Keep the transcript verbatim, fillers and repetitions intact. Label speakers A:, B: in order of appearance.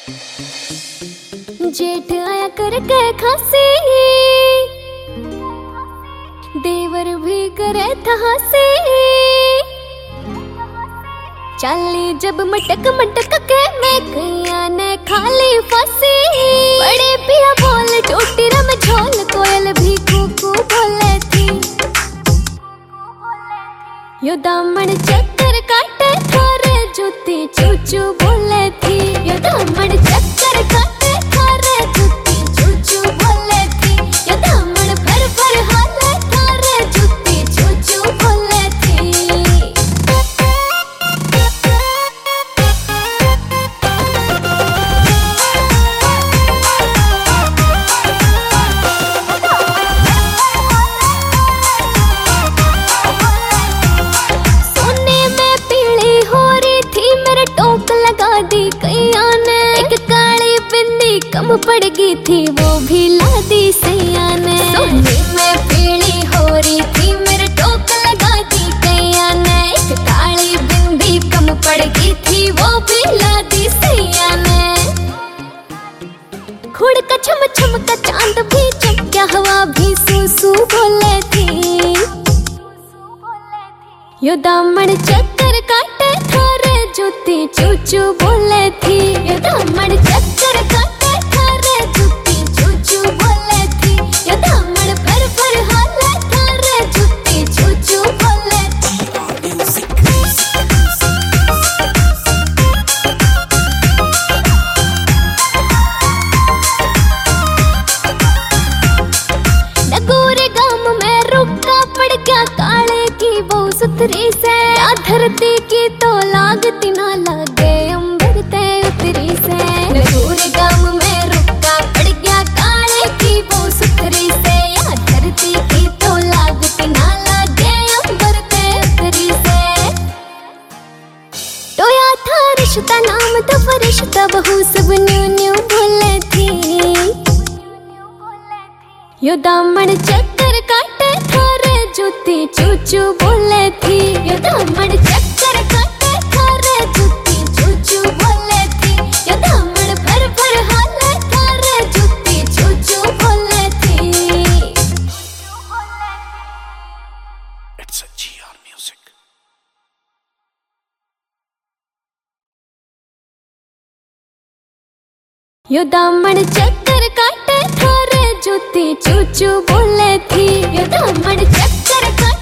A: जेठ आया करके खासी, देवर भी करे थहासी। चाली जब मटक मटक के मैं कैया ने खाली फांसी। बड़े पिया बोल चोटी रम झोल, कोयल भी कूकू बोले थी। यो दामन चक्कर काटे थारे जूती चूचू बोले थी। यो दामन चक्कर काटे थारे जूती चूचू बोले थी। यो दामन भर भर हाले थारे जूती चूचू बोले थी। सोने में पीली हो रही थी, मेरे टोक लगा दी कैया ने। एक काली बिंदी कम पड़ गई थी, वो भी ला दी सैया ने। सोने में पीली हो रही थी, मेरे टोक लगा दी कैया ने। एक काली बिंदी कम पड़ गई थी, वो भी ला दी सैया ने। खुड़ का छम छम का चांद भी चमका, हवा भी सू सू बोले थी। यो दामन चक्कर काटे थारे जूती चूचू बोले थी। यो दामन चक्कर काटे थारे जूती चूचू बोले थी। यो दामन भर भर हाले थारे जूती चूचू बोले थी। नगोरे गांव में रुका पड़ गया काले की बहु सुथरी से। या धरती की तो लागती ना लगे अंबर ते उतरी से। नगोरे गांव में रुका पड़ गया काले की बहु सुथरी से। या धरती की तो लागती ना लगे अंबर ते उतरी से। टोया था रिश्ता नाम तो फरिश्ता, बहू सब न्यू न्यू बोले थी। यो दामन चक्कर काटे थारे जूती चूचू बोले थी। यो दामन चक्कर काटे थारे जूती चूचू बोले थी। यो दामन भर भर हाले थारे जूती चूचू बोले थी।
B: It's a G R music.
A: यो दामन चक्कर काटे थारे जूती चूचू बोले थी। यो दामन चक्कर काटे